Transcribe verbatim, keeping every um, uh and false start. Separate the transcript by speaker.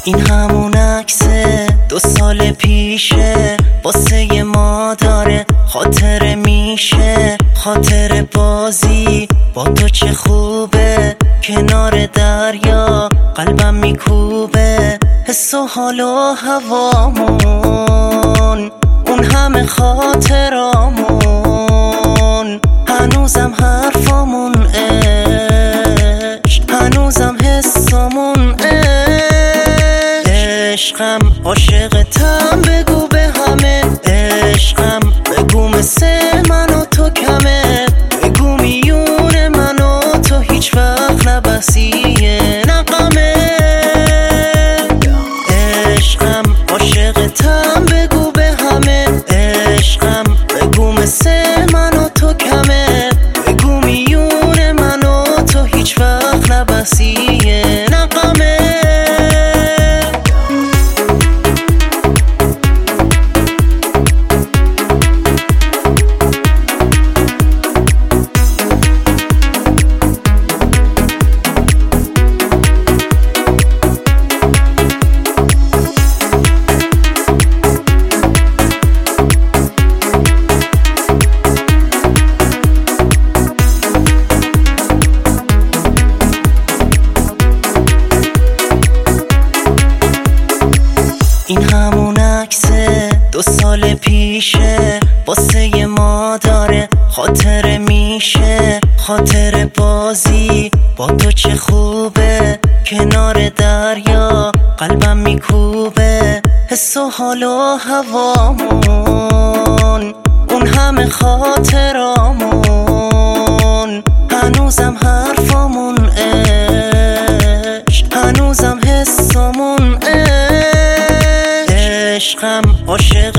Speaker 1: این همون عکسه دو سال پیشه، واسه ما داره خاطره میشه. خاطر بازی با تو چه خوبه، کنار دریا قلبم میکوبه. حس و حال و هوامون، اون همه خاطرامون، هنوزم حرفامون عشق، هنوزم حسامون عشقم. عاشقتم بگو به همه، عشقم بگو مثل من و تو کمه. بگو میون من و تو هیچ وقت نبسیه نقمه. عشقم عاشقتم بگو به همه، عشقم بگو مثل من و تو کمه. بگو میون من و تو هیچ وقت نبسیه نقمه. این همون عکسه دو سال پیشه، واسه ما داره خاطره میشه. خاطر بازی با تو چه خوبه، کنار دریا قلبم میکوبه. حس و حال و هوامون، اون همه خاطرامون، هنوزم حرفامون عشق، هنوزم حسامون عشق. عشقم عاشق